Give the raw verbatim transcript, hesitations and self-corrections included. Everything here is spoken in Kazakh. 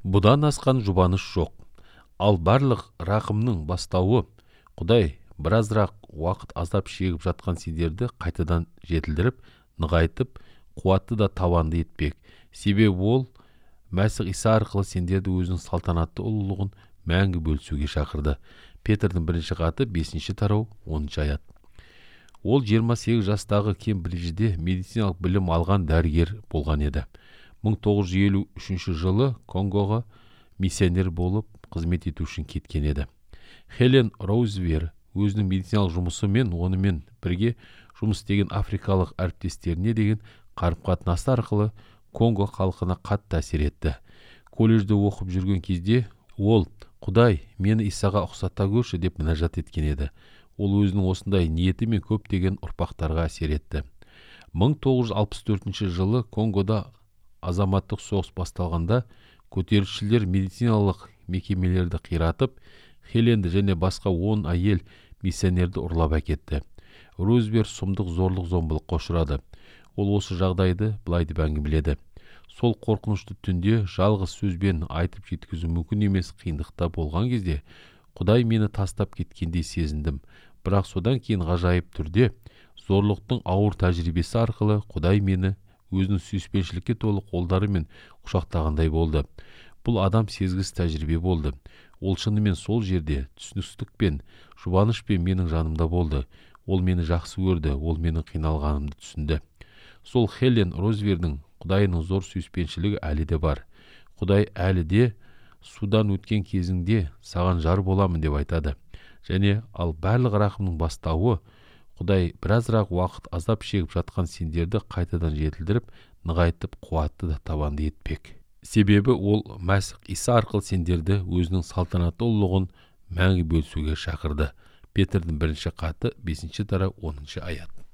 Бұдан асқан жұбаныш жоқ. Ал барлық рақымның бастауы Құдай біразырақ уақыт азап шегіп жатқан сендерді қайтадан жетілдіріп, нығайтып, қуатты да табанды етпек. Себебі ол Мәсіх Иса арқылы сендерді өзінің салтанатты ұлылығын мәңгі бөлісуге шақырды. Петрдің бірінші хаты бесінші тарау оныншы аят. Ол жиырма сегіз жастағы Кембриджде медициналық білім алған дәрігер болған еді. мың тоғыз жүз елу үшінші жылы Конгоға миссионер болып қызмет ету үшін кеткен еді. Хелен Роузвер өзінің медициналық жұмысы мен онымен бірге жұмыс істеген африкалық әріптестеріне деген қарым-қатынасы арқылы Конго халқына қатты әсер етті. Колледжде оқып жүрген кезде ол Құдай мені Исаға ұқсата көрші деп мінәжат еткен еді. Ол өзінің осындай ниеті мен көптеген ұрпақтарға әсер етті. мың тоғыз жүз алпыс төртінші жылы Конгода азаматтық соғыс басталғанда көтерілісшілер медициналық мекемелерді қиратып, Хеленді және басқа он әйел миссионерді ұрлап әкетті. Роузвер сұмдық зорлық-зомбылыққа ұшырады. Ол осы жағдайды былай деп әңгімеледі. Сол қорқынышты түнде жалғыз сөзбен айтып жеткізу мүмкін емес қиындықта болған кезде Құдай мені тастап кеткендей сезіндім. Бірақ содан кейін ғажайып түрде зорлықтың ауыр тәжірибесі арқылы Құдай мені өзінің сүйіспеншілікке толы қолдарымен құшақтағандай болды. Бұл адам сезгіс тәжірибе болды. Ол шынымен сол жерде түсіністікпен, жұбанышпен менің жанымда болды. Ол мені жақсы көрді, ол менің қиналғанымды түсінді. Сол Хелен Розвердің Құдайының зор сүйіспеншілігі әлі де бар. Құдай әлі де судан өткен кезіңде саған жар боламын деп айтады. Және ал барлық рақымның бастауы Құдай біразырақ уақыт азап шегіп жатқан сендерді қайтадан жетілдіріп, нығайтып, қуатты да табанды етпек. Себебі ол Мәсіх Иса арқылы сендерді өзінің салтанатты ұлылығын мәңгі бөлісуге шақырды. Петрдің бірінші хаты бесінші тарау оныншы аят.